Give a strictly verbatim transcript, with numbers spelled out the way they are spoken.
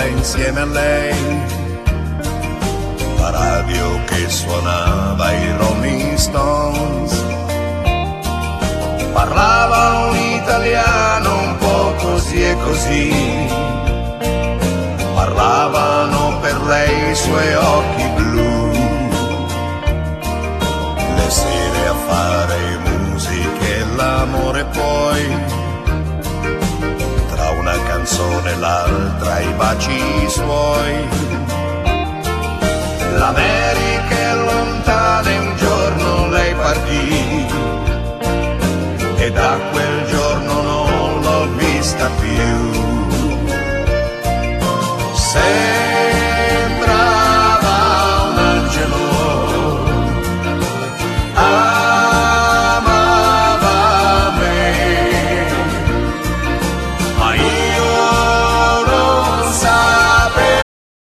scuola insieme a lei, la radio che suonava i Rolling Stones, parlava un italiano un po' così e così, parlavano per lei i suoi occhi blu, le sere a fare musiche e l'amore poi, tra una canzone e l'altra i baci suoi. L'America è lontana e un giorno lei partì, e da quel giorno non l'ho vista più. Se